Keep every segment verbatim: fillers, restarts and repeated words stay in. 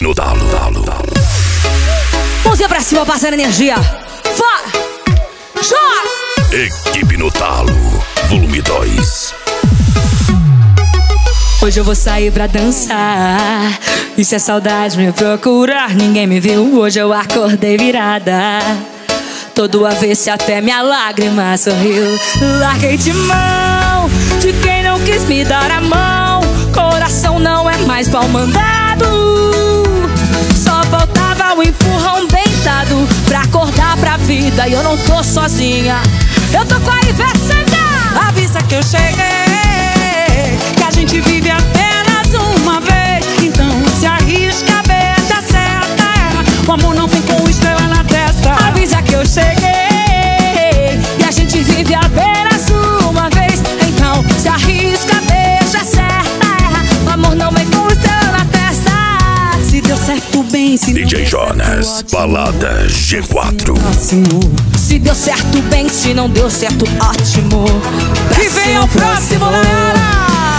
no talo, talo, talo. Mãozinha pra cima, passando energia. Fora! Chora! Equipe no talo, volume dois. Hoje eu vou sair pra dançar. E se a saudade me procurar, ninguém me viu. Hoje eu acordei virada, todo avesso, até minha lágrima sorriu. Larguei de mão de quem não quis me dar a mão. Coração não é mais pau mandado. Só faltava um empurrão bem dado pra acordar pra vida. E eu não tô sozinha, eu tô com a Ivete. Avisa que eu cheguei, que a gente vive apenas uma vez. Então se arrisca, beija, acerta, erra. O amor não tem com estrela na testa. Avisa que eu cheguei, e a gente vive apenas uma vez. Então se arrisca, beija, acerta, erra. O amor não vem com estrela na testa. Se deu certo, bem, se D J Jonas, balada G quatro. Se deu certo, bem, se não deu certo, ótimo. E vem ao próximo, Nayara.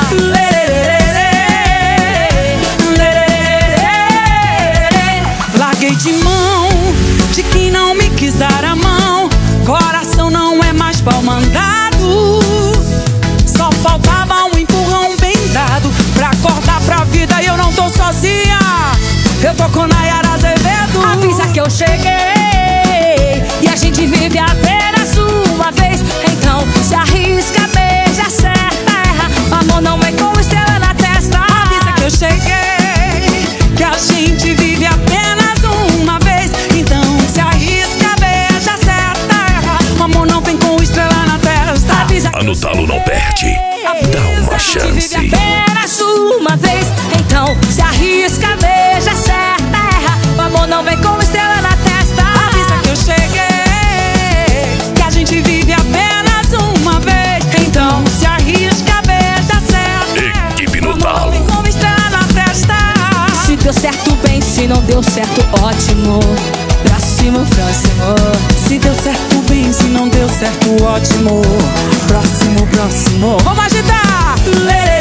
Larguei de mão de quem não me quis dar a mão. Coração não é mais pau mandado. Só faltava um empurrão bem dado pra acordar pra vida. E eu não tô sozinha, eu tô com Nayara Azevedo. Avisa que eu cheguei, e a gente vive apenas uma vez. Então se arrisca, beija, acerta, erra. O amor não vem com estrela na testa. Avisa que eu cheguei, que a gente vive apenas uma vez. Então se arrisca, beija, acerta, erra. O amor não vem com estrela na testa. Avisa que A no talo não perde, dá uma chance. vive apenas uma vez. Então se arrisca, beija, acerta, erra. O amor não vem com estrela na testa. Avisa que eu cheguei, que a gente vive apenas uma vez. Então se arrisca, beija, acerta, erra. Equipe no O amor não talo. vem com estrela na testa. Se deu certo, bem, se não deu certo, ótimo. Próximo, próximo. Se deu certo, bem, se não deu certo, ótimo. Próximo, próximo. Vamos agitar! Lê!